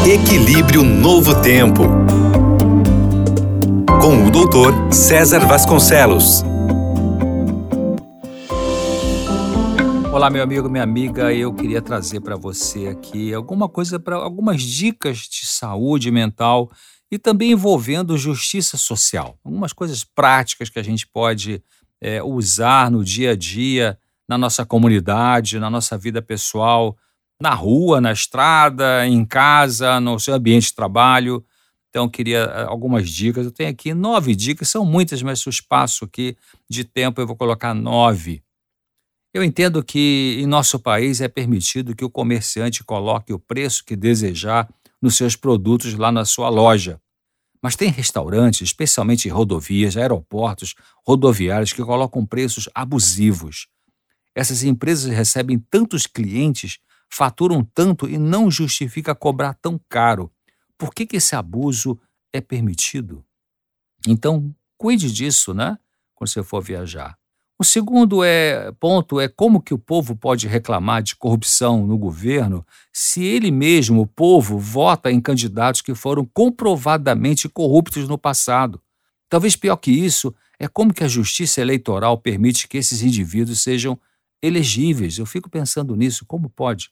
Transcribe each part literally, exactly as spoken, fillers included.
Equilíbrio Novo Tempo, com o doutor César Vasconcelos. Olá, meu amigo, minha amiga, eu queria trazer para você aqui alguma coisa, para algumas dicas de saúde mental e também envolvendo justiça social. Algumas coisas práticas que a gente pode é, usar no dia a dia, na nossa comunidade, na nossa vida pessoal, na rua, na estrada, em casa, no seu ambiente de trabalho. Então, eu queria eh, algumas dicas. Eu tenho aqui nove dicas, são muitas, mas se o espaço aqui de tempo eu vou colocar nove. Eu entendo que em nosso país é permitido que o comerciante coloque o preço que desejar nos seus produtos lá na sua loja. Mas tem restaurantes, especialmente em rodovias, aeroportos, rodoviários, que colocam preços abusivos. Essas empresas recebem tantos clientes, faturam tanto e não justifica cobrar tão caro. Por que que esse abuso é permitido? Então, cuide disso, né? Quando você for viajar. O segundo é, ponto é como que o povo pode reclamar de corrupção no governo se ele mesmo, o povo, vota em candidatos que foram comprovadamente corruptos no passado. Talvez pior que isso é como que a justiça eleitoral permite que esses indivíduos sejam elegíveis. Eu fico pensando nisso, como pode?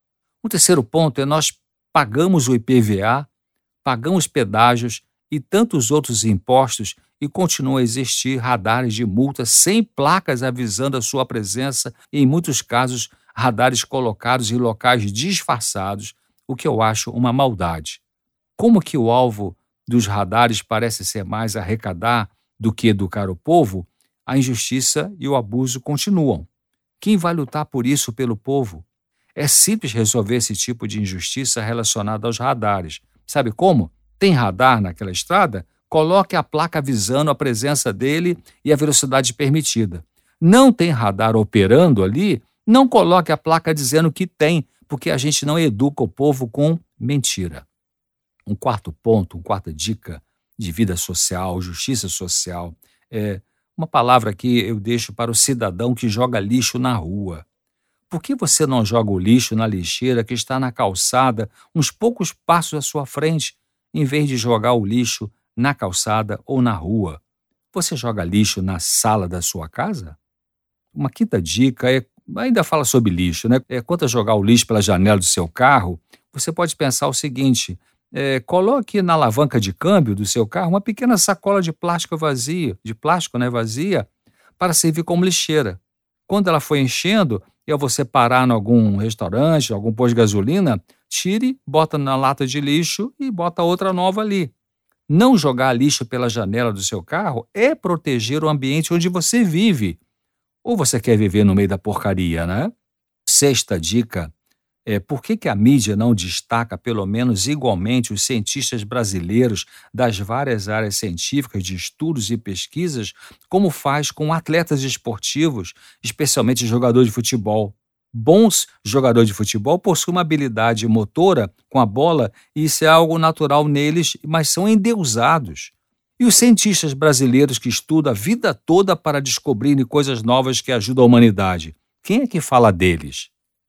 O terceiro ponto é nós pagamos o I P V A, pagamos pedágios e tantos outros impostos e continuam a existir radares de multa sem placas avisando a sua presença e, em muitos casos, radares colocados em locais disfarçados, o que eu acho uma maldade. Como que o alvo dos radares parece ser mais arrecadar do que educar o povo, a injustiça e o abuso continuam. Quem vai lutar por isso pelo povo? É simples resolver esse tipo de injustiça relacionada aos radares. Sabe como? Tem radar naquela estrada? Coloque a placa avisando a presença dele e a velocidade permitida. Não tem radar operando ali? Não coloque a placa dizendo que tem, porque a gente não educa o povo com mentira. Um quarto ponto, uma quarta dica de vida social, justiça social, é uma palavra que eu deixo para o cidadão que joga lixo na rua. Por que você não joga o lixo na lixeira que está na calçada, uns poucos passos à sua frente, em vez de jogar o lixo na calçada ou na rua? Você joga lixo na sala da sua casa? Uma quinta dica é, ainda fala sobre lixo, né? É, quanto a jogar o lixo pela janela do seu carro, você pode pensar o seguinte, é, coloque na alavanca de câmbio do seu carro uma pequena sacola de plástico vazia, de plástico, né, vazia, para servir como lixeira. Quando ela for enchendo, e ao você parar em algum restaurante, algum posto de gasolina, tire, bota na lata de lixo e bota outra nova ali. Não jogar lixo pela janela do seu carro é proteger o ambiente onde você vive. Ou você quer viver no meio da porcaria, né? Sexta dica é por que que a mídia não destaca pelo menos igualmente os cientistas brasileiros das várias áreas científicas de estudos e pesquisas, como faz com atletas esportivos, especialmente jogadores de futebol. Bons jogadores de futebol possuem uma habilidade motora com a bola e isso é algo natural neles, mas são endeusados. E os cientistas brasileiros que estudam a vida toda para descobrirem coisas novas que ajudam a humanidade, quem é que fala deles?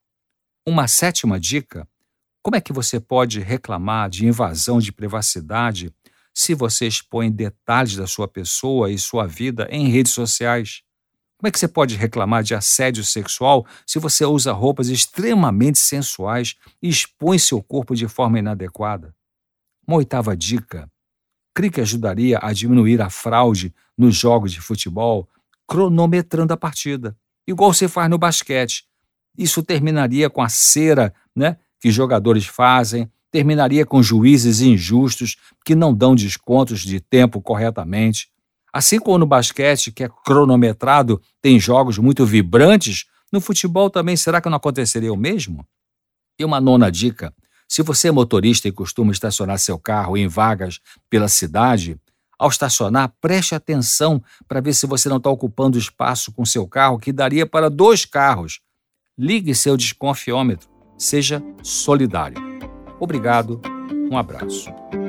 Uma sétima dica, como é que você pode reclamar de invasão de privacidade se você expõe detalhes da sua pessoa e sua vida em redes sociais? Como é que você pode reclamar de assédio sexual se você usa roupas extremamente sensuais e expõe seu corpo de forma inadequada? Uma oitava dica, crê que ajudaria a diminuir a fraude nos jogos de futebol cronometrando a partida, igual você faz no basquete. Isso terminaria com a cera, né, que jogadores fazem, terminaria com juízes injustos que não dão descontos de tempo corretamente. Assim como no basquete, que é cronometrado, tem jogos muito vibrantes, no futebol também será que não aconteceria o mesmo? E uma nona dica, se você é motorista e costuma estacionar seu carro em vagas pela cidade, ao estacionar, preste atenção para ver se você não está ocupando espaço com seu carro que daria para dois carros. Ligue seu desconfiômetro. Seja solidário. Obrigado. Um abraço.